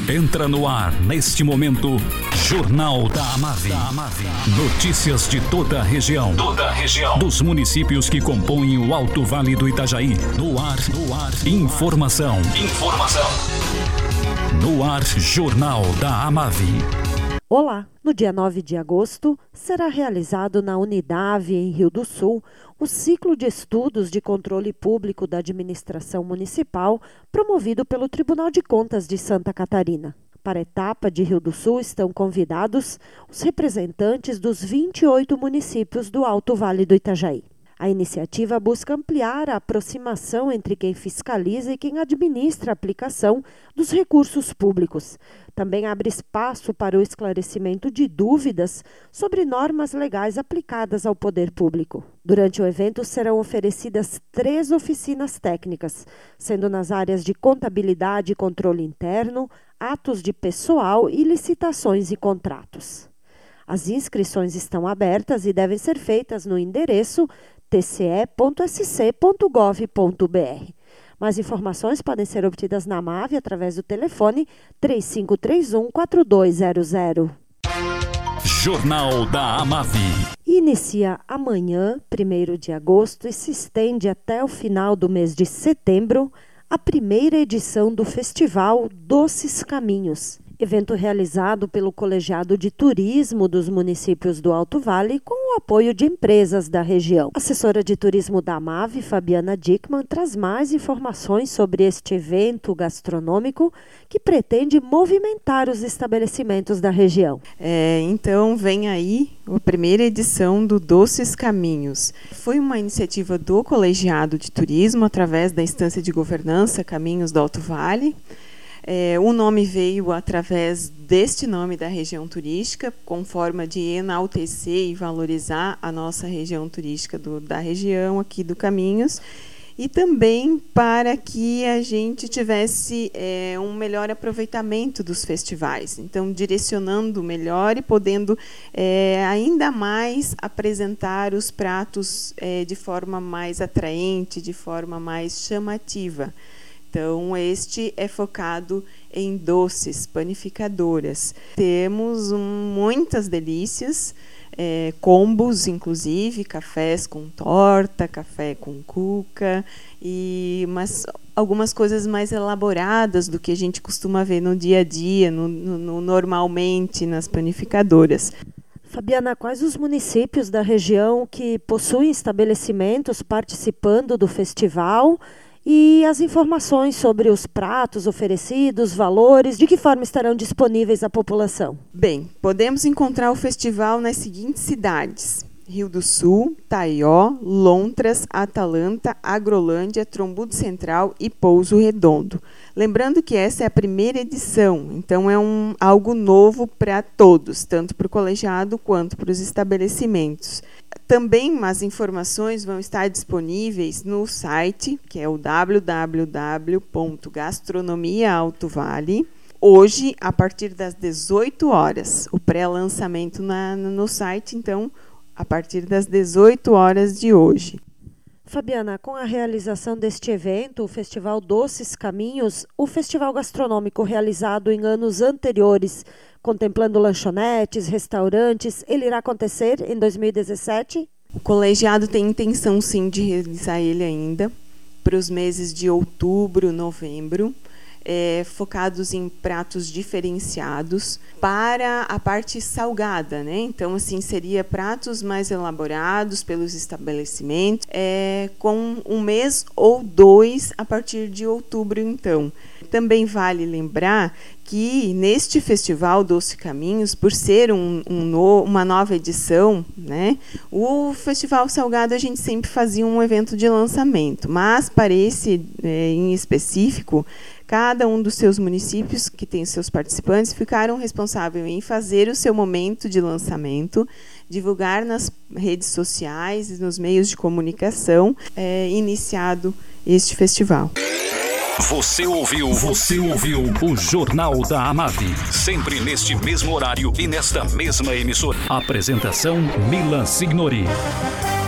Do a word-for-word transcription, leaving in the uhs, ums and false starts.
Entra no ar, neste momento, Jornal da Amave. Notícias de toda a região. Toda a região. Dos municípios que compõem o Alto Vale do Itajaí. No ar, no ar. Informação. Informação. No ar, Jornal da Amave. Olá! No dia nove de agosto, será realizado na Unidave, em Rio do Sul, o ciclo de estudos de controle público da administração municipal promovido pelo Tribunal de Contas de Santa Catarina. Para a etapa de Rio do Sul estão convidados os representantes dos vinte e oito municípios do Alto Vale do Itajaí. A iniciativa busca ampliar a aproximação entre quem fiscaliza e quem administra a aplicação dos recursos públicos. Também abre espaço para o esclarecimento de dúvidas sobre normas legais aplicadas ao poder público. Durante o evento serão oferecidas três oficinas técnicas, sendo nas áreas de contabilidade e controle interno, atos de pessoal e licitações e contratos. As inscrições estão abertas e devem ser feitas no endereço t c e ponto s c ponto gov ponto b r. Mais informações podem ser obtidas na Amave através do telefone três cinco três um, quatro dois zero zero. Jornal da Amave. Inicia amanhã, primeiro de agosto, e se estende até o final do mês de setembro, a primeira edição do Festival Doces Caminhos, evento realizado pelo Colegiado de Turismo dos municípios do Alto Vale com o apoio de empresas da região. A assessora de turismo da Amave, Fabiana Dickmann, traz mais informações sobre este evento gastronômico que pretende movimentar os estabelecimentos da região. É, então vem aí a primeira edição do Doces Caminhos. Foi uma iniciativa do Colegiado de Turismo através da instância de governança Caminhos do Alto Vale. É, o nome veio através deste nome da região turística, com forma de enaltecer e valorizar a nossa região turística do, da região aqui do Caminhos, e também para que a gente tivesse é, um melhor aproveitamento dos festivais. Então, direcionando melhor e podendo é, ainda mais apresentar os pratos é, de forma mais atraente, de forma mais chamativa. Então, este é focado em doces, panificadoras. Temos um, muitas delícias, é, combos, inclusive, cafés com torta, café com cuca, e mas algumas coisas mais elaboradas do que a gente costuma ver no dia a dia, no, no, no, normalmente nas panificadoras. Fabiana, quais os municípios da região que possuem estabelecimentos participando do festival? E as informações sobre os pratos oferecidos, valores, de que forma estarão disponíveis à população? Bem, podemos encontrar o festival nas seguintes cidades: Rio do Sul, Taió, Lontras, Atalanta, Agrolândia, Trombudo Central e Pouso Redondo. Lembrando que essa é a primeira edição, então é um, algo novo para todos, tanto para o colegiado quanto para os estabelecimentos. Também as informações vão estar disponíveis no site, que é o w w w ponto gastronomia alto vale. Hoje, a partir das dezoito horas, o pré-lançamento na, no site, então, a partir das dezoito horas de hoje. Fabiana, com a realização deste evento, o Festival Doces Caminhos, o festival gastronômico realizado em anos anteriores, contemplando lanchonetes, restaurantes, ele irá acontecer em dois mil e dezessete? O colegiado tem intenção, sim, de realizar ele ainda para os meses de outubro, novembro, é, focados em pratos diferenciados para a parte salgada, né? Então, assim, seria pratos mais elaborados pelos estabelecimentos, é, com um mês ou dois a partir de outubro, então. Também vale lembrar que neste festival Doce Caminhos, por ser um, um no, uma nova edição, né, o Festival Salgado a gente sempre fazia um evento de lançamento, mas para esse é, em específico, cada um dos seus municípios que tem seus participantes ficaram responsáveis em fazer o seu momento de lançamento, divulgar nas redes sociais e nos meios de comunicação, é, iniciado este festival. Você ouviu, você ouviu o Jornal da Amave, sempre neste mesmo horário e nesta mesma emissora. Apresentação Milan Signori.